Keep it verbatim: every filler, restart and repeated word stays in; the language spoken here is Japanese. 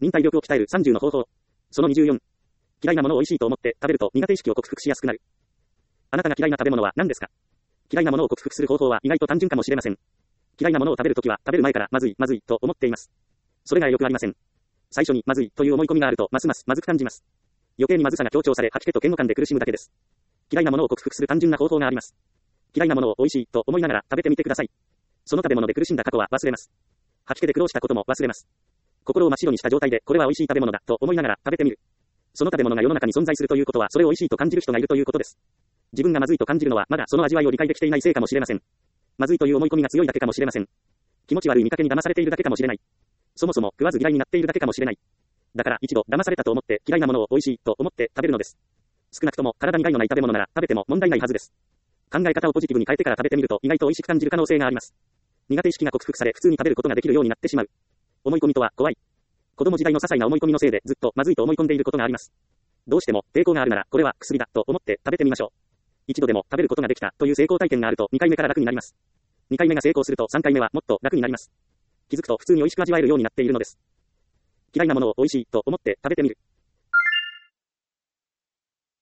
忍耐力を鍛えるさんじゅうの方法。そのにじゅうよん。嫌いなものを美味しいと思って食べると苦手意識を克服しやすくなる。あなたが嫌いな食べ物は何ですか？嫌いなものを克服する方法は意外と単純かもしれません。嫌いなものを食べるときは食べる前からまずいまずいと思っています。それがよくありません。最初にまずいという思い込みがあるとますますまずく感じます。余計にまずさが強調され吐き気と嫌悪感で苦しむだけです。嫌いなものを克服する単純な方法があります。嫌いなものを美味しいと思いながら食べてみてください。その食べ物で苦しんだ過去は忘れます。吐き気で苦労したことも忘れます。心を真っ白にした状態でこれは美味しい食べ物だと思いながら食べてみる。その食べ物が世の中に存在するということはそれを美味しいと感じる人がいるということです。自分がまずいと感じるのはまだその味わいを理解できていないせいかもしれません。まずいという思い込みが強いだけかもしれません。気持ち悪い見かけに騙されているだけかもしれない。そもそも食わず嫌いになっているだけかもしれない。だから一度騙されたと思って嫌いなものを美味しいと思って食べるのです。少なくとも体に害のない食べ物なら食べても問題ないはずです。考え方をポジティブに変えてから食べてみると意外と美味しく感じる可能性があります。苦手意識が克服され普通に食べることができるようになってしまう。思い込みとは怖い。子供時代の些細な思い込みのせいでずっとまずいと思い込んでいることがあります。どうしても抵抗があるならこれは薬だと思って食べてみましょう。一度でも食べることができたという成功体験があるとにかいめから楽になります。にかいめが成功するとさんかいめはもっと楽になります。気づくと普通に美味しく味わえるようになっているのです。嫌いなものを美味しいと思って食べてみる。